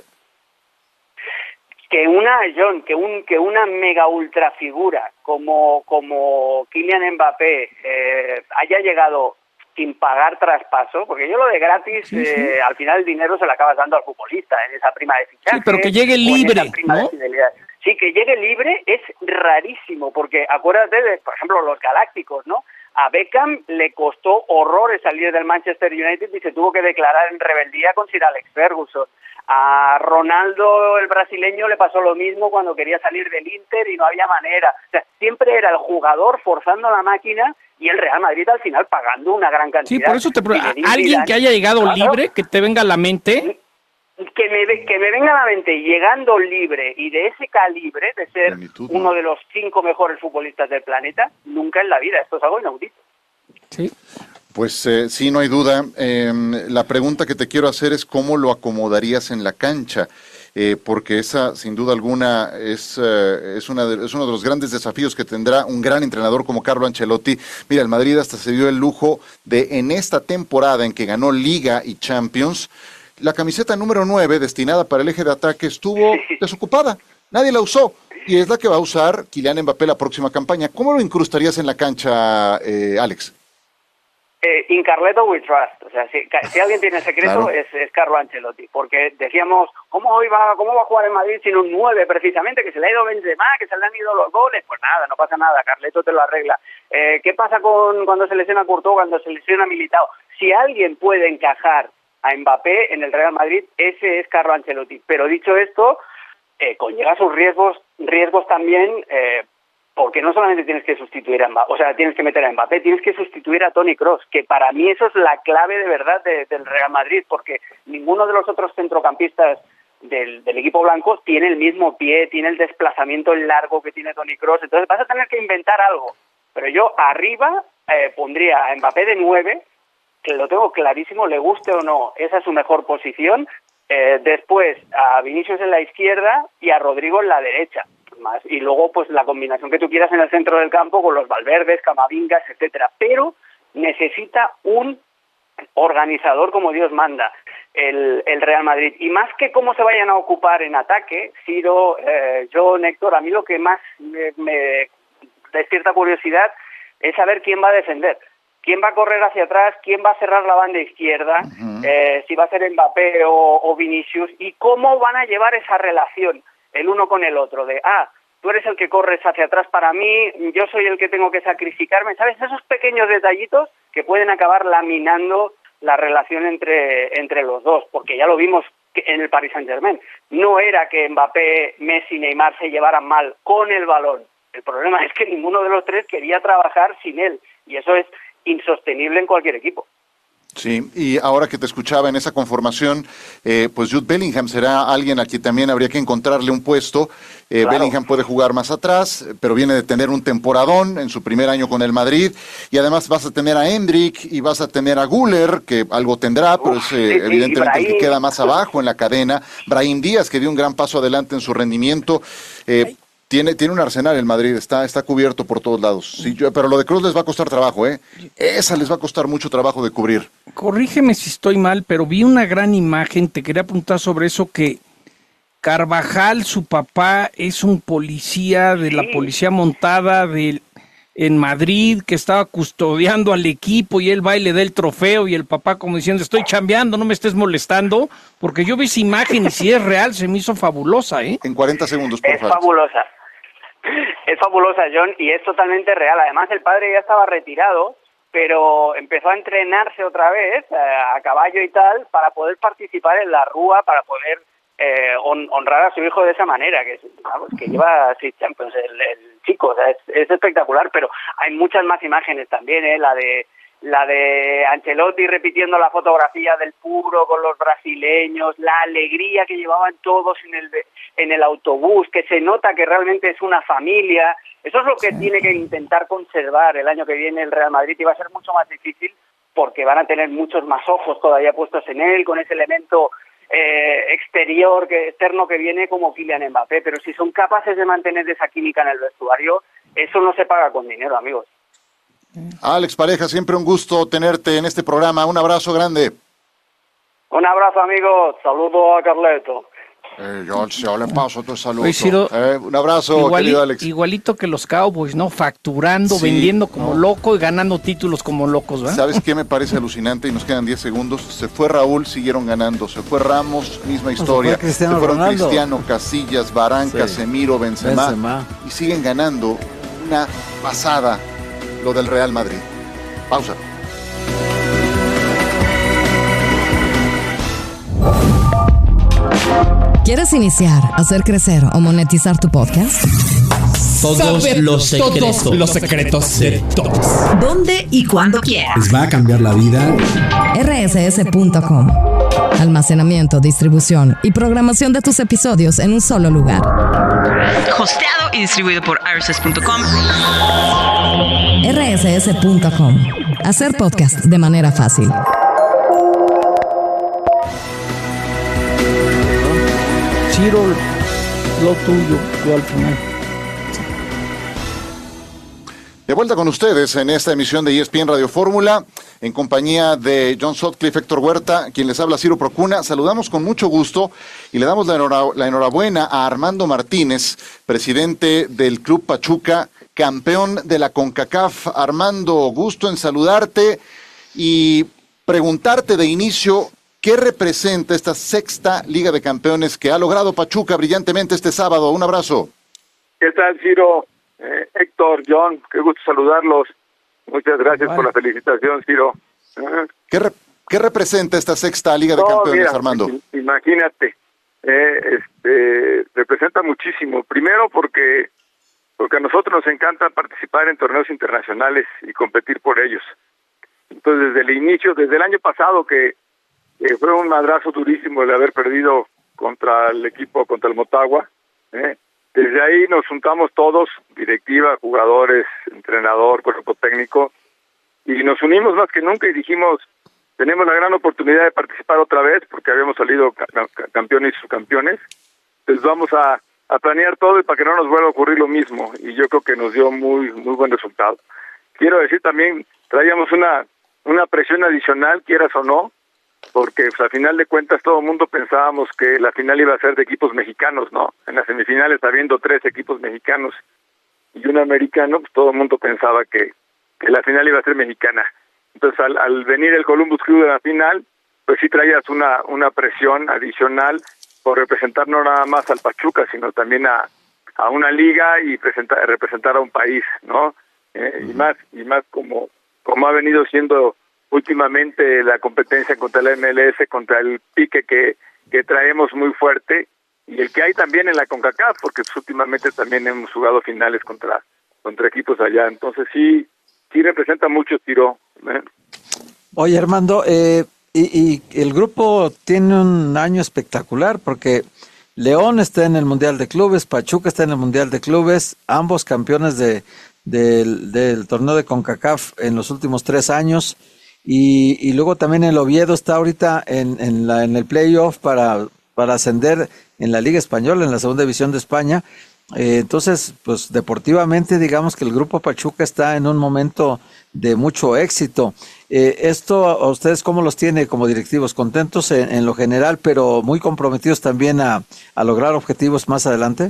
Que una, John, que un que una mega ultra figura como, como Kylian Mbappé eh, haya llegado sin pagar traspaso, porque yo lo de gratis, sí, sí. Eh, al final el dinero se lo acabas dando al futbolista en esa prima de fichaje. Sí, pero que llegue libre, ¿no? Sí, que llegue libre es rarísimo, porque acuérdate de, por ejemplo, los Galácticos, ¿no? A Beckham le costó horrores salir del Manchester United y se tuvo que declarar en rebeldía con Sir Alex Ferguson. A Ronaldo, el brasileño, le pasó lo mismo cuando quería salir del Inter y no había manera. O sea, siempre era el jugador forzando la máquina y el Real Madrid al final pagando una gran cantidad. Sí, por eso te pregunto, ¿alguien que haya llegado claro. libre, que te venga a la mente? que me, que me venga a la mente llegando libre y de ese calibre, de ser Plenitud, uno ¿no? de los cinco mejores futbolistas del planeta, nunca en la vida. Esto es algo inaudito. Sí. Pues eh, sí, no hay duda. Eh, la pregunta que te quiero hacer es cómo lo acomodarías en la cancha. Eh, porque esa, sin duda alguna, es, eh, es, una de, es uno de los grandes desafíos que tendrá un gran entrenador como Carlo Ancelotti. Mira, el Madrid hasta se dio el lujo de, en esta temporada en que ganó Liga y Champions, la camiseta número nueve, destinada para el eje de ataque, estuvo desocupada. Nadie la usó. Y es la que va a usar Kylian Mbappé la próxima campaña. ¿Cómo lo incrustarías en la cancha, eh, Alex? Eh, in Carleto we trust, o sea, si, si alguien tiene secreto claro. es, es Carlo Ancelotti, porque decíamos, ¿cómo hoy va, cómo va a jugar en Madrid sin un nueve precisamente, que se le ha ido Benzema, que se le han ido los goles? Pues nada, no pasa nada, Carleto te lo arregla. Eh, ¿Qué pasa con cuando se lesiona Courtois, cuando se lesiona Militao? Si alguien puede encajar a Mbappé en el Real Madrid, ese es Carlo Ancelotti. Pero dicho esto, eh, conlleva sus riesgos, riesgos también, eh, porque no solamente tienes que sustituir a Mbappé, o sea, tienes que meter a Mbappé, tienes que sustituir a Toni Kroos, que para mí eso es la clave de verdad de, del Real Madrid, porque ninguno de los otros centrocampistas del, del equipo blanco tiene el mismo pie, tiene el desplazamiento largo que tiene Toni Kroos, entonces vas a tener que inventar algo. Pero yo arriba eh, pondría a Mbappé de nueve, que lo tengo clarísimo, le guste o no, esa es su mejor posición, eh, después a Vinicius en la izquierda y a Rodrigo en la derecha. Más. Y luego pues la combinación que tú quieras en el centro del campo con los Valverdes, Camavingas, etcétera, pero necesita un organizador como Dios manda el, el Real Madrid, y más que cómo se vayan a ocupar en ataque, Ciro, eh, John, Héctor, a mí lo que más me, me despierta curiosidad es saber quién va a defender, quién va a correr hacia atrás, quién va a cerrar la banda izquierda, uh-huh. eh, si va a ser Mbappé o, o Vinicius, y cómo van a llevar esa relación el uno con el otro, de, ah, tú eres el que corres hacia atrás para mí, yo soy el que tengo que sacrificarme, ¿sabes? Esos pequeños detallitos que pueden acabar laminando la relación entre, entre los dos, porque ya lo vimos en el Paris Saint-Germain. No era que Mbappé, Messi, Neymar se llevaran mal con el balón. El problema es que ninguno de los tres quería trabajar sin él, y eso es insostenible en cualquier equipo. Sí, y ahora que te escuchaba en esa conformación, eh, pues Jude Bellingham será alguien a quien también habría que encontrarle un puesto. Eh, claro. Bellingham puede jugar más atrás, pero viene de tener un temporadón en su primer año con el Madrid, y además vas a tener a Endrick y vas a tener a Güler, que algo tendrá, pero es eh, sí, evidentemente el que queda más abajo en la cadena. Brahim Díaz, que dio un gran paso adelante en su rendimiento. Eh, Tiene, tiene un arsenal el Madrid, está, está cubierto por todos lados. Sí, yo, pero lo de Kroos les va a costar trabajo, ¿eh? Esa les va a costar mucho trabajo de cubrir. Corrígeme si estoy mal, pero vi una gran imagen, te quería apuntar sobre eso, que Carvajal, su papá, es un policía de sí. la policía montada de, en Madrid, que estaba custodiando al equipo, y él va y le da el trofeo, y el papá como diciendo, estoy chambeando, no me estés molestando, porque yo vi esa imagen y si es real, se me hizo fabulosa, ¿eh? En cuarenta segundos, por favor. Es fabulosa. Es fabulosa, John, y es totalmente real. Además, el padre ya estaba retirado, pero empezó a entrenarse otra vez eh, a caballo y tal para poder participar en la Rúa, para poder eh, hon honrar a su hijo de esa manera, que, vamos, que lleva seis Champions el, el chico, o sea, es, es espectacular. Pero hay muchas más imágenes también, ¿eh? La de la de Ancelotti repitiendo la fotografía del Puro con los brasileños, la alegría que llevaban todos en el en el autobús, que se nota que realmente es una familia. Eso es lo que sí. tiene que intentar conservar el año que viene el Real Madrid, y va a ser mucho más difícil porque van a tener muchos más ojos todavía puestos en él, con ese elemento eh, exterior, que externo que viene como Kylian Mbappé. Pero si son capaces de mantener esa química en el vestuario, eso no se paga con dinero, amigos. Alex Pareja, siempre un gusto tenerte en este programa. Un abrazo grande. Un abrazo, amigos. Saludo a Carleto. Eh, yo, yo le paso tu saludo. Oye, Ciro, eh, un abrazo, iguali, querido Alex. Igualito que los Cowboys, ¿no? Facturando, sí, vendiendo como no. loco y ganando títulos como locos, ¿verdad? ¿Sabes qué me parece alucinante? Y nos quedan diez segundos. Se fue Raúl, siguieron ganando. Se fue Ramos, misma historia. Se, fue se fueron Ronaldo. Cristiano, Casillas, Varane, sí. Casemiro, Benzema, Benzema. Y siguen ganando. Una pasada lo del Real Madrid. Pausa. ¿Quieres iniciar, hacer crecer o monetizar tu podcast? Todos Saber los secretos. Todos los secretos de todos. ¿Dónde y cuándo quieras? Les va a cambiar la vida. R S S punto com Almacenamiento, distribución y programación de tus episodios en un solo lugar. Hosteado y distribuido por R S S punto com. R S S punto com. Hacer podcast de manera fácil. Ciro, lo tuyo, tú al final. De vuelta con ustedes en esta emisión de E S P N Radio Fórmula, en compañía de John Sutcliffe, Héctor Huerta, quien les habla, Ciro Procuna. Saludamos con mucho gusto y le damos la, enhora, la enhorabuena a Armando Martínez, presidente del Club Pachuca, campeón de la CONCACAF. Armando, gusto en saludarte y preguntarte de inicio, ¿qué representa esta sexta Liga de Campeones que ha logrado Pachuca brillantemente este sábado? Un abrazo. ¿Qué tal, Ciro? Eh, Héctor, John, qué gusto saludarlos. Muchas gracias vale. por la felicitación, Ciro. Uh-huh. ¿Qué, re- ¿Qué representa esta sexta Liga de no, Campeones, mira, Armando? Imagínate, eh, este, representa muchísimo. Primero porque, porque a nosotros nos encanta participar en torneos internacionales y competir por ellos. Entonces, desde el inicio, desde el año pasado que eh, fue un madrazo durísimo el haber perdido contra el equipo, contra el Motagua, eh, desde ahí nos juntamos todos, directiva, jugadores, entrenador, cuerpo técnico, y nos unimos más que nunca y dijimos, tenemos la gran oportunidad de participar otra vez, porque habíamos salido ca- campeones y subcampeones, entonces vamos a, a planear todo y para que no nos vuelva a ocurrir lo mismo, y yo creo que nos dio muy muy buen resultado. Quiero decir también, traíamos una, una presión adicional, quieras o no, porque pues, a final de cuentas todo el mundo pensábamos que la final iba a ser de equipos mexicanos, ¿no? En las semifinales, habiendo tres equipos mexicanos y un americano, pues todo el mundo pensaba que, que la final iba a ser mexicana. Entonces, al, al venir el Columbus Crew de la final, pues sí traías una una presión adicional por representar no nada más al Pachuca, sino también a, a una liga y presentar, representar a un país, ¿no? Eh, uh-huh. Y más y más como como ha venido siendo últimamente la competencia contra la M L S, contra el pique que, que traemos muy fuerte, y el que hay también en la CONCACAF, porque pues, últimamente también hemos jugado finales contra contra equipos allá, entonces sí sí representa mucho, Tiro. ¿eh? Oye, Armando, eh, y, y el grupo tiene un año espectacular, porque León está en el Mundial de Clubes, Pachuca está en el Mundial de Clubes, ambos campeones de del, del torneo de CONCACAF en los últimos tres años, Y, y luego también el Oviedo está ahorita en, en, la, en el playoff para, para ascender en la Liga Española, en la segunda división de España. Eh, entonces, pues deportivamente digamos que el Grupo Pachuca está en un momento de mucho éxito. Eh, ¿Esto a ustedes cómo los tiene como directivos? ¿Contentos en, en lo general, pero muy comprometidos también a, a lograr objetivos más adelante?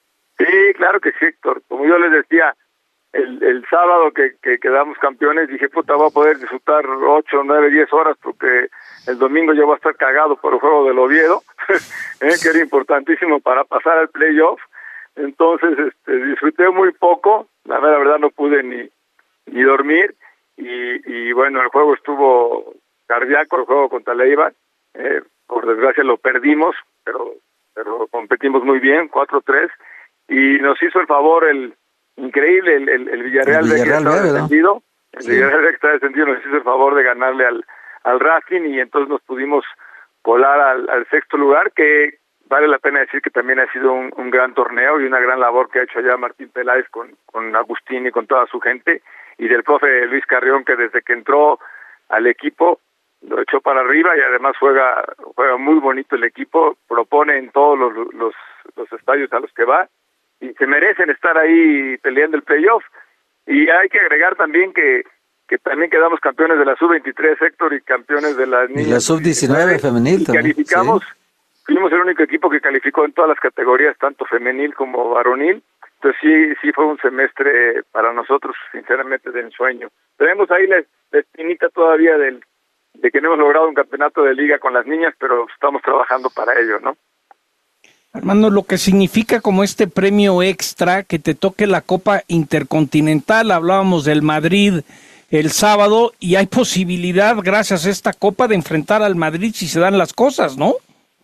Sí, claro que sí, Héctor. Como yo les decía, El, el sábado que, que quedamos campeones, dije, puta, voy a poder disfrutar ocho, nueve, diez horas, porque el domingo ya voy a estar cagado por el juego del Oviedo, ¿eh? que era importantísimo para pasar al playoff. Entonces, este, disfruté muy poco, la verdad, la verdad no pude ni, ni dormir, y, y bueno, el juego estuvo cardíaco, el juego contra Leiva, eh, por desgracia lo perdimos, pero, pero competimos muy bien, cuatro tres, y nos hizo el favor el increíble el, el, el Villarreal, el Villarreal que está descendido, el sí. Villarreal que está descendido nos hizo el favor de ganarle al, al Racing, y entonces nos pudimos colar al, al sexto lugar, que vale la pena decir que también ha sido un, un gran torneo y una gran labor que ha hecho allá Martín Peláez con, con Agustín y con toda su gente, y del profe Luis Carrión, que desde que entró al equipo lo echó para arriba, y además juega juega muy bonito el equipo, propone en todos los, los, los estadios a los que va, y se merecen estar ahí peleando el playoff. Y hay que agregar también que que también quedamos campeones de la sub veintitrés, Héctor, y campeones de las niñas. Y la sub diecinueve femenil también. Calificamos, sí. Fuimos el único equipo que calificó en todas las categorías, tanto femenil como varonil. Entonces sí sí fue un semestre para nosotros, sinceramente, de ensueño. Tenemos ahí la, la espinita todavía del de que no hemos logrado un campeonato de liga con las niñas, pero estamos trabajando para ello, ¿no? Armando, lo que significa como este premio extra, que te toque la Copa Intercontinental, hablábamos del Madrid el sábado, y hay posibilidad, gracias a esta Copa, de enfrentar al Madrid si se dan las cosas, ¿no?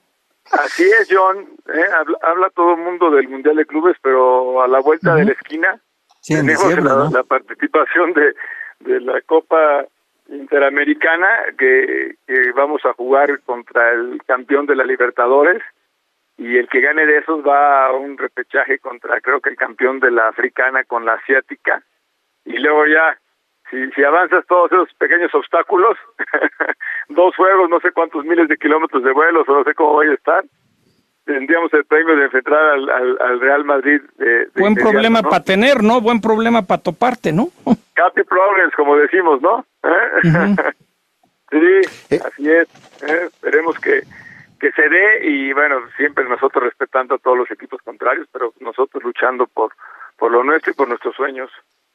Así es, John, ¿eh? habla, habla todo el mundo del Mundial de Clubes, pero a la vuelta uh-huh. de la esquina sí, tenemos la, ¿no? la participación de, de la Copa Interamericana, que, que vamos a jugar contra el campeón de la Libertadores, y el que gane de esos va a un repechaje contra, creo que el campeón de la Africana con la Asiática, y luego ya, si, si avanzas todos esos pequeños obstáculos, dos juegos, no sé cuántos miles de kilómetros de vuelos, o no sé cómo vaya a estar, tendríamos el premio de enfrentar al, al, al Real Madrid. De, de Buen problema, ¿no?, para tener, ¿no? Buen problema para toparte, ¿no? Happy problems, como decimos, ¿no? ¿Eh? Uh-huh. Sí, así es. ¿Eh? Esperemos que, que se dé, y bueno, siempre nosotros respetando a todos los equipos contrarios, pero nosotros luchando por, por lo nuestro y por nuestros sueños.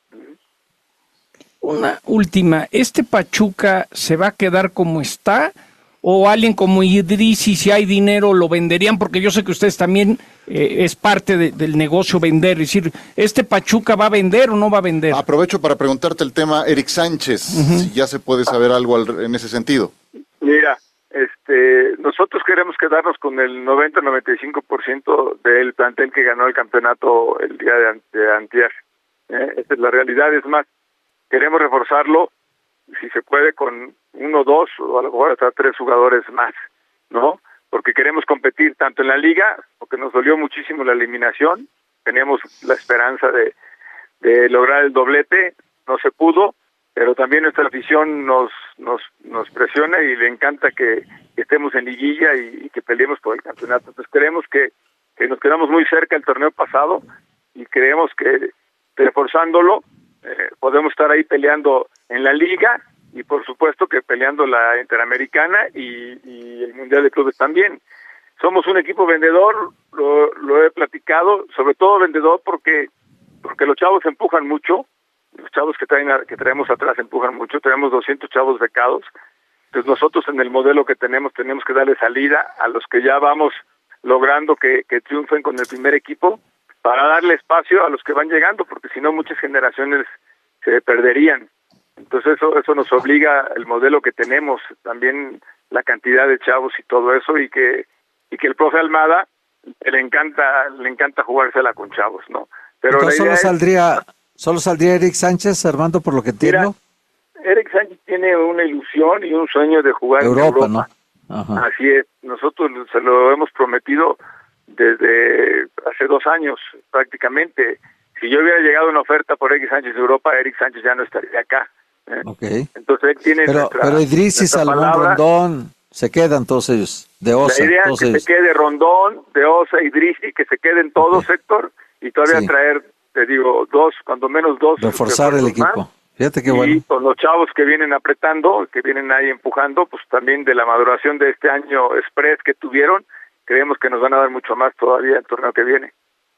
Una última, ¿este Pachuca se va a quedar como está? ¿O alguien como Idrissi, si hay dinero, lo venderían? Porque yo sé que ustedes también eh, es parte de, del negocio vender. Es decir, ¿este Pachuca va a vender o no va a vender? Aprovecho para preguntarte el tema Eric Sánchez, uh-huh. si ya se puede saber algo al, en ese sentido. Mira, este, nosotros queremos quedarnos con el noventa a noventa y cinco por ciento del plantel que ganó el campeonato el día de, de antier. ¿Eh? Esa es la realidad. Es más, queremos reforzarlo, si se puede, con uno, dos o a lo mejor hasta tres jugadores más, ¿no? Porque queremos competir tanto en la liga, porque nos dolió muchísimo la eliminación, teníamos la esperanza de, de lograr el doblete, no se pudo, pero también nuestra afición nos nos nos presiona y le encanta que, que estemos en liguilla y, y que peleemos por el campeonato. Entonces creemos que, que nos quedamos muy cerca del torneo pasado y creemos que reforzándolo eh, podemos estar ahí peleando en la liga y por supuesto que peleando la Interamericana y, y el Mundial de Clubes también. Somos un equipo vendedor, lo, lo he platicado, sobre todo vendedor porque porque los chavos empujan mucho, los chavos que traen que traemos atrás empujan mucho, tenemos doscientos chavos becados, entonces nosotros en el modelo que tenemos tenemos que darle salida a los que ya vamos logrando que, que triunfen con el primer equipo para darle espacio a los que van llegando, porque si no muchas generaciones se perderían. Entonces eso eso nos obliga el modelo que tenemos, también la cantidad de chavos y todo eso, y que y que el profe Almada le encanta le encanta jugársela con chavos, ¿no? Pero entonces, la idea solo es, saldría solo saldría Eric Sánchez, Armando, por lo que entiendo. Mira, Eric Sánchez tiene una ilusión y un sueño de jugar Europa, en Europa. ¿no? Ajá. Así es, nosotros se lo hemos prometido desde hace dos años prácticamente. Si yo hubiera llegado a una oferta por Eric Sánchez de Europa, Eric Sánchez ya no estaría acá. ¿eh? Okay. Entonces él tiene pero, nuestra, pero Idrissi, Salomón, Rondón, se quedan todos ellos, de Osa. La idea todos es que ellos. se quede Rondón, de Osa, Idrissi, que se queden todos, okay. Héctor, y todavía sí. traer, te digo, dos, cuando menos dos. Reforzar el equipo. Más. Fíjate qué bueno. Y con los chavos que vienen apretando, que vienen ahí empujando, pues también de la maduración de este año express que tuvieron, creemos que nos van a dar mucho más todavía el torneo que viene.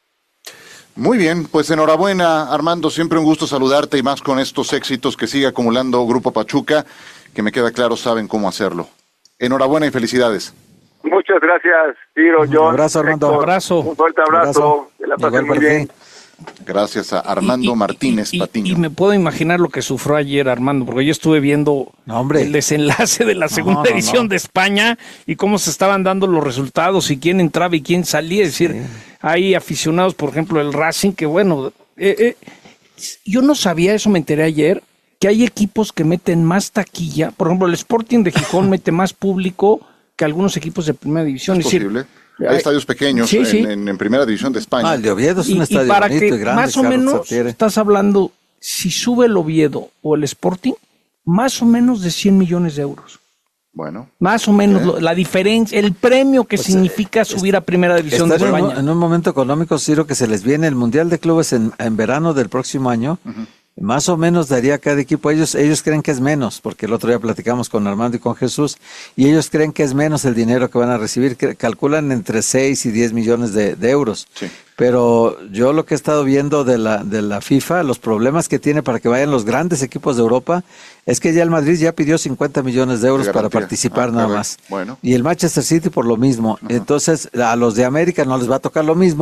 Muy bien, pues enhorabuena, Armando, siempre un gusto saludarte y más con estos éxitos que sigue acumulando Grupo Pachuca, que me queda claro saben cómo hacerlo. Enhorabuena y felicidades. Muchas gracias, Tiro, John. Un abrazo, Armando. Héctor, abrazo. Un fuerte abrazo. abrazo. Que la pasen muy bien. Gracias a Armando y, y, Martínez y, y, Patiño. Y me puedo imaginar lo que sufrió ayer Armando, porque yo estuve viendo no, el desenlace de la segunda no, no, edición no. de España y cómo se estaban dando los resultados y quién entraba y quién salía. Es decir, sí. Hay aficionados, por ejemplo, el Racing, que bueno, eh, eh, yo no sabía, eso me enteré ayer, que hay equipos que meten más taquilla. Por ejemplo, el Sporting de Gijón mete más público que algunos equipos de primera división. Es, es posible. Decir, hay estadios pequeños sí, sí. En, en, en primera división de España. Ah, el de Oviedo es un y, estadio y para bonito que y grande. Más o Carlos menos, Sapiere. Estás hablando, si sube el Oviedo o el Sporting, más o menos de cien millones de euros. Bueno. Más o menos, lo, la diferencia, el premio que pues, significa eh, subir a primera división de España. En España. Un, en un momento económico, Ciro, que se les viene el Mundial de Clubes en, en verano del próximo año. Uh-huh. Más o menos daría cada equipo, ellos ellos creen que es menos, porque el otro día platicamos con Armando y con Jesús, y ellos creen que es menos el dinero que van a recibir, que calculan entre seis y diez millones de, de euros. Sí. Pero yo lo que he estado viendo de la de la FIFA, los problemas que tiene para que vayan los grandes equipos de Europa, es que ya el Madrid ya pidió cincuenta millones de euros de para participar ah, nada caray. más. Bueno. Y el Manchester City por lo mismo. Uh-huh. Entonces, a los de América no les va a tocar lo mismo,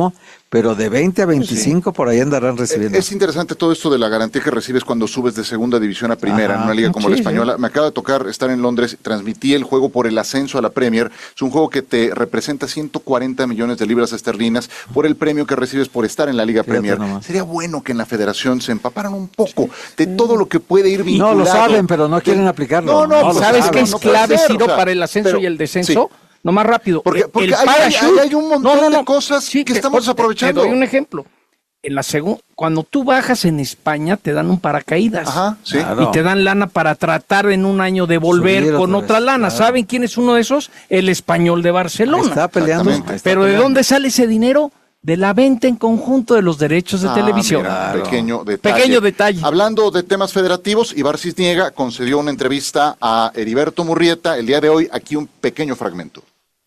pero de veinte a veinticinco sí. por ahí andarán recibiendo. Es interesante todo esto de la garantía que recibes cuando subes de segunda división a primera, Ajá. en una liga como sí, la española. Sí. Me acaba de tocar estar en Londres, transmití el juego por el ascenso a la Premier. Es un juego que te representa ciento cuarenta millones de libras esterlinas por el premio que recibes por estar en la Liga Fíjate Premier. Nomás. Sería bueno que en la federación se empaparan un poco sí. de todo lo que puede ir vinculado. No, lo saben, pero no quieren aplicarlo. No, no, no ¿sabes qué es no clave, Ciro, o sea, para el ascenso pero, y el descenso? Sí. No más rápido. Porque, porque hay, hay, hay un montón no, no, no. de cosas sí, que, que estamos te, aprovechando. Te doy un ejemplo. En la segun, cuando tú bajas en España, te dan un paracaídas. Ajá, sí. Claro. Y te dan lana para tratar en un año de volver Subir con otra, otra lana. Claro. ¿Saben quién es uno de esos? El Español de Barcelona. Ahí está peleando. Ahí está Pero peleando. ¿de dónde sale ese dinero? De la venta en conjunto de los derechos de ah, televisión. Mira, claro. Pequeño detalle. Pequeño detalle. Hablando de temas federativos, Ibar Cisniega concedió una entrevista a Heriberto Murrieta el día de hoy. Aquí un pequeño fragmento.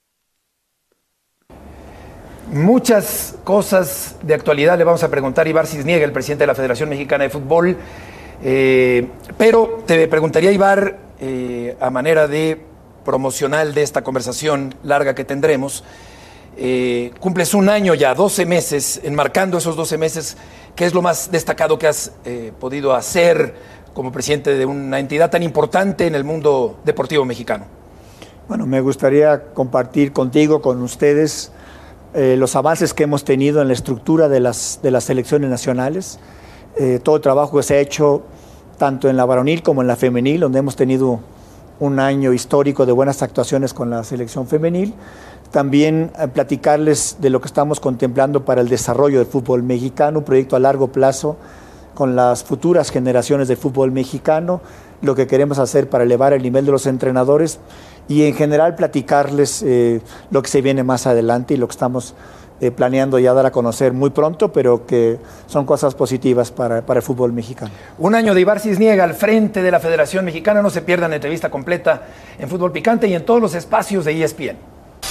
Muchas cosas de actualidad le vamos a preguntar a Ibar Cisniega, el presidente de la Federación Mexicana de Fútbol. Eh, pero te preguntaría, Ibar, eh, a manera de promocional de esta conversación larga que tendremos, eh, cumples un año ya, doce meses, enmarcando esos doce meses, ¿qué es lo más destacado que has eh, podido hacer como presidente de una entidad tan importante en el mundo deportivo mexicano? Bueno, me gustaría compartir contigo, con ustedes, Eh, los avances que hemos tenido en la estructura de las, de las selecciones nacionales, eh, todo el trabajo que se ha hecho tanto en la varonil como en la femenil, donde hemos tenido un año histórico de buenas actuaciones con la selección femenil. También eh, platicarles de lo que estamos contemplando para el desarrollo del fútbol mexicano, un proyecto a largo plazo con las futuras generaciones del fútbol mexicano, lo que queremos hacer para elevar el nivel de los entrenadores y en general platicarles eh, lo que se viene más adelante y lo que estamos eh, planeando ya dar a conocer muy pronto, pero que son cosas positivas para, para el fútbol mexicano. Un año de Ibar Cisniega al frente de la Federación Mexicana. No se pierdan la entrevista completa en Fútbol Picante y en todos los espacios de E S P N.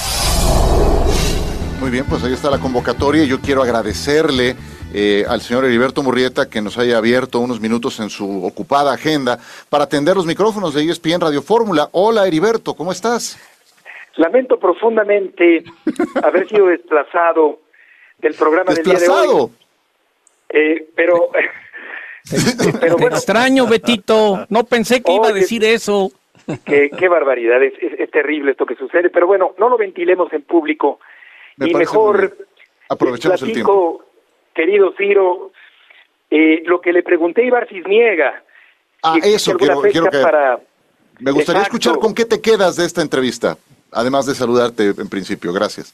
Muy bien, pues ahí está la convocatoria. Yo quiero agradecerle Eh, al señor Heriberto Murrieta que nos haya abierto unos minutos en su ocupada agenda para atender los micrófonos de E S P N Radio Fórmula. Hola Heriberto, ¿cómo estás? Lamento profundamente haber sido desplazado del programa del día de hoy. Eh, pero, pero bueno. Extraño, Betito, no pensé que oh, iba a decir que, eso. Qué, qué barbaridad, es, es, es terrible esto que sucede, pero bueno, no lo ventilemos en público. Me y mejor aprovechemos platico, el tiempo. Querido Ciro, eh, lo que le pregunté a Ibar Cisniega. Ah, eso, quiero, quiero que... Para... Me gustaría Exacto. escuchar con qué te quedas de esta entrevista, además de saludarte en principio. Gracias.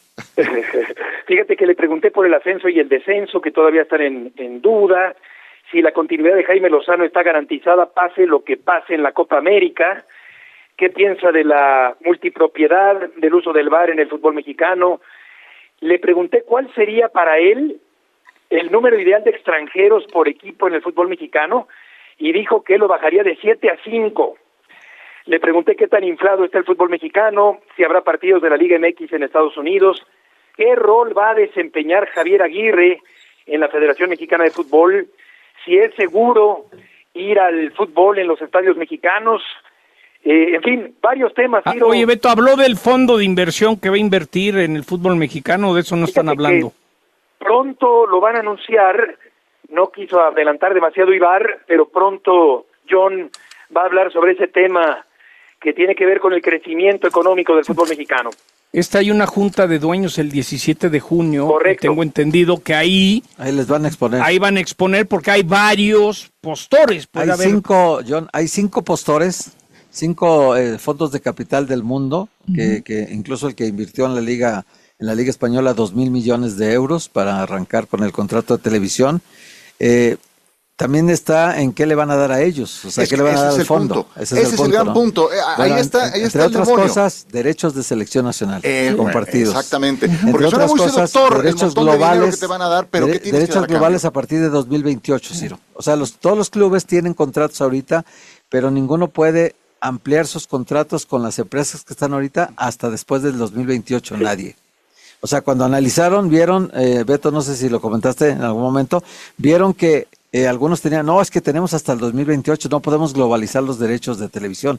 Fíjate que le pregunté por el ascenso y el descenso, que todavía están en, en duda, si la continuidad de Jaime Lozano está garantizada, pase lo que pase en la Copa América, qué piensa de la multipropiedad, del uso del V A R en el fútbol mexicano. Le pregunté cuál sería para él el número ideal de extranjeros por equipo en el fútbol mexicano y dijo que lo bajaría de siete a cinco. Le pregunté qué tan inflado está el fútbol mexicano, si habrá partidos de la Liga M X en Estados Unidos, qué rol va a desempeñar Javier Aguirre en la Federación Mexicana de Fútbol, si es seguro ir al fútbol en los estadios mexicanos, eh, en fin, varios temas. Ah, oye, Beto, ¿habló del fondo de inversión que va a invertir en el fútbol mexicano? ¿De eso no están hablando? Pronto lo van a anunciar, no quiso adelantar demasiado Ibar, pero pronto John va a hablar sobre ese tema que tiene que ver con el crecimiento económico del fútbol mexicano. Esta hay una junta de dueños el diecisiete de junio. Correcto. Tengo entendido que ahí... Ahí les van a exponer. Ahí van a exponer porque hay varios postores. Hay haber... cinco, John, hay cinco postores, cinco eh, fondos de capital del mundo, que, uh-huh. que incluso el que invirtió en la Liga... en la Liga Española dos mil millones de euros para arrancar con el contrato de televisión. Eh, también está en qué le van a dar a ellos, o sea, es, qué le van a dar al fondo. Punto. Ese, ese es el, punto, es el gran ¿no? punto. Eh, bueno, ahí está, ahí entre está otras el demonio. cosas, derechos de selección nacional eh, compartidos. Exactamente. Entre Porque otras muy cosas, seductor, derechos globales, que te van a dar, pero de, ¿qué tienes derechos que dar globales a partir de dos mil veintiocho, Ciro. O sea, los, todos los clubes tienen contratos ahorita, pero ninguno puede ampliar sus contratos con las empresas que están ahorita hasta después del dos mil veintiocho, nadie. O sea, cuando analizaron, vieron, eh, Beto, no sé si lo comentaste en algún momento, vieron que eh, algunos tenían, no, es que tenemos hasta el dos mil veintiocho, no podemos globalizar los derechos de televisión.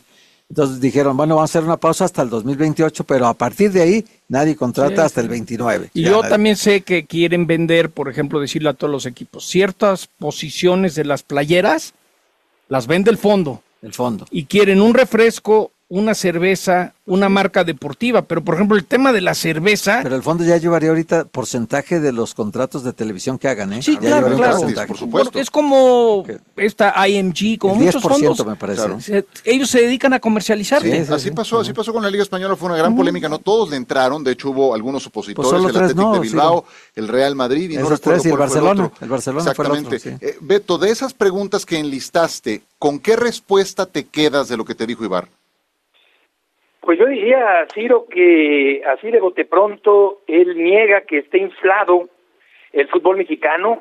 Entonces dijeron, bueno, vamos a hacer una pausa hasta el dos mil veintiocho, pero a partir de ahí nadie contrata sí, hasta el veintinueve. Y yo nadie. también sé que quieren vender, por ejemplo, decirle a todos los equipos, ciertas posiciones de las playeras las vende el fondo. El fondo. Y quieren un refresco, una cerveza, una marca deportiva, pero por ejemplo el tema de la cerveza... Pero el fondo ya llevaría ahorita porcentaje de los contratos de televisión que hagan, ¿eh? Sí, ya claro, claro. Por supuesto. Bueno, es como okay. esta I M G, como muchos fondos. me parece. Claro. Se, ellos se dedican a comercializarte. Sí, sí, así sí. pasó, así pasó con la Liga Española, fue una gran uh-huh. polémica, no todos le entraron, de hecho hubo algunos opositores, pues el Atlético no, de Bilbao, sí. el Real Madrid, y Esos no recuerdo tres, y el cuál Barcelona, fue el otro. El Barcelona Exactamente. Fue el otro, sí. eh, Beto, de esas preguntas que enlistaste, ¿con qué respuesta te quedas de lo que te dijo Ibar? Pues yo diría, Ciro, que así de bote pronto él niega que esté inflado el fútbol mexicano,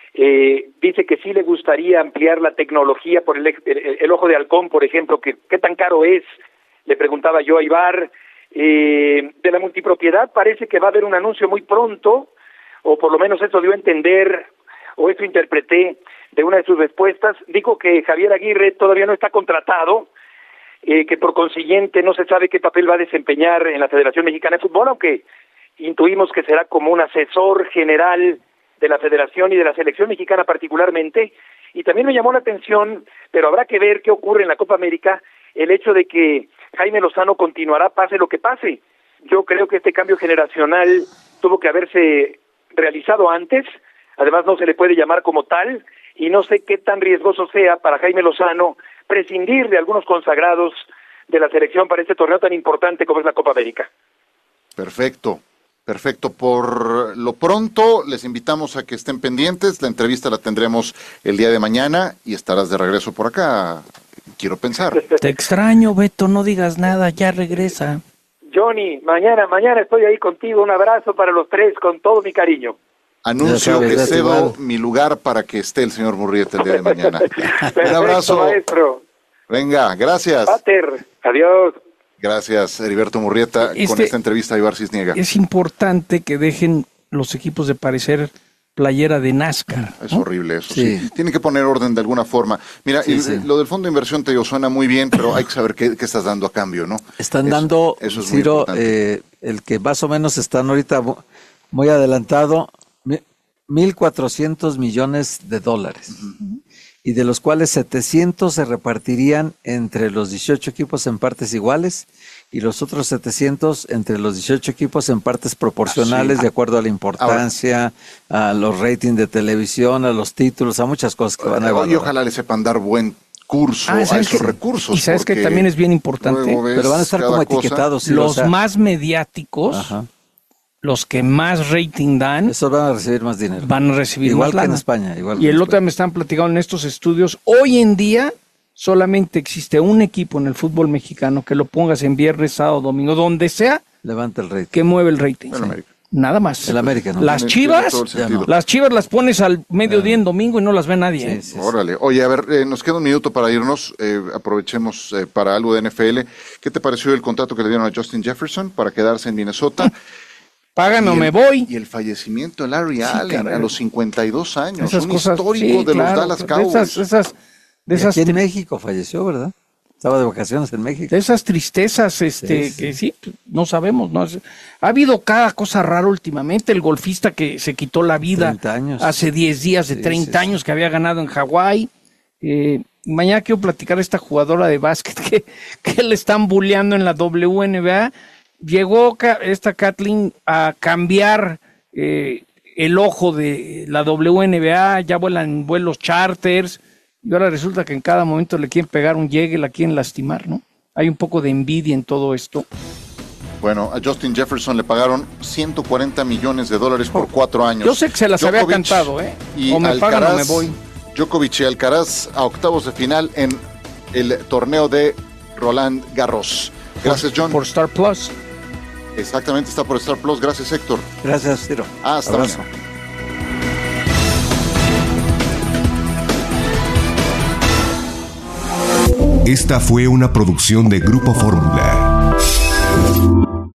eh, dice que sí le gustaría ampliar la tecnología por el, el, el ojo de halcón, por ejemplo, que qué tan caro es, le preguntaba yo a Ibar. Eh, de la multipropiedad parece que va a haber un anuncio muy pronto, o por lo menos eso dio a entender, o eso interpreté de una de sus respuestas. Dijo que Javier Aguirre todavía no está contratado, Eh, que por consiguiente no se sabe qué papel va a desempeñar en la Federación Mexicana de Fútbol, aunque intuimos que será como un asesor general de la Federación y de la Selección Mexicana particularmente. Y también me llamó la atención, pero habrá que ver qué ocurre en la Copa América, el hecho de que Jaime Lozano continuará pase lo que pase. Yo creo que este cambio generacional tuvo que haberse realizado antes, además no se le puede llamar como tal, y no sé qué tan riesgoso sea para Jaime Lozano prescindir de algunos consagrados de la selección para este torneo tan importante como es la Copa América. Perfecto, perfecto. Por lo pronto, les invitamos a que estén pendientes. La entrevista la tendremos el día de mañana y estarás de regreso por acá, quiero pensar. Te extraño, Beto, no digas nada, ya regresa. Johnny, mañana, mañana estoy ahí contigo. Un abrazo para los tres con todo mi cariño. Anuncio que cedo mi lugar para que esté el señor Murrieta el día de mañana. Un abrazo. Maestro. Venga, gracias. Pater, adiós. Gracias, Heriberto Murrieta, este, con esta entrevista a Ibar Cisniega. Es importante que dejen los equipos de parecer playera de NASCAR. Es ¿no? horrible eso, sí. sí. Tienen que poner orden de alguna forma. Mira, sí, el, sí. lo del fondo de inversión te digo, suena muy bien, pero hay que saber qué, qué estás dando a cambio, ¿no? Están eso, dando, eso es Ciro, eh, el que más o menos están ahorita muy adelantado, mil cuatrocientos millones de dólares, uh-huh. y de los cuales setecientos se repartirían entre los dieciocho equipos en partes iguales y los otros setecientos entre los dieciocho equipos en partes proporcionales, ah, sí. de acuerdo a la importancia, ahora, a los ratings de televisión, a los títulos, a muchas cosas que van a evaluar. Y ojalá les sepan dar buen curso ah, a esos que, recursos. Y sabes que también es bien importante, pero van a estar como etiquetados. Sí, los o sea, más mediáticos, ajá. los que más rating dan, esos van a recibir más dinero. Van a recibir igual más que lana. en España. Igual y el en otro día me están platicando en estos estudios, hoy en día solamente existe un equipo en el fútbol mexicano que lo pongas en viernes, sábado, domingo, donde sea, levanta el rating, que mueve el rating. En América. Nada más. El América, ¿no? Las Chivas, no. las Chivas las pones al mediodía en domingo y no las ve nadie. Sí, ¿eh? sí, sí. Órale. Oye, a ver, eh, nos queda un minuto para irnos. Eh, aprovechemos eh, para algo de N F L. ¿Qué te pareció el contrato que le dieron a Justin Jefferson para quedarse en Minnesota? Págame o me voy. Y el fallecimiento de Larry sí, Allen caray. a los cincuenta y dos años. Esas un cosas, histórico sí, de claro, los Dallas Cowboys. De esas, esas, de esas aquí en México falleció, ¿verdad? Estaba de vacaciones en México. De esas tristezas, este, sí, sí. que sí, no sabemos, ¿no? Ha habido cada cosa rara últimamente. El golfista que se quitó la vida años. hace diez días de sí, treinta sí, años sí. que había ganado en Hawái. Eh, mañana quiero platicar a esta jugadora de básquet que, que le están bulleando en la W N B A. Llegó esta Kathleen a cambiar eh, el ojo de la W N B A, ya vuelan vuelos charters, y ahora resulta que en cada momento le quieren pegar un llegue, la quieren lastimar, ¿no? Hay un poco de envidia en todo esto. Bueno, a Justin Jefferson le pagaron ciento cuarenta millones de dólares por cuatro años. Yo sé que se las Djokovic había cantado, ¿eh? Y o me Alcaraz, pagan o me voy. Djokovic y Alcaraz a octavos de final en el torneo de Roland Garros. Gracias, John. Por Star Plus. Exactamente, está por Star Plus. Gracias, Héctor. Gracias, Ciro. Hasta Abrazo. mañana. Esta fue una producción de Grupo Fórmula.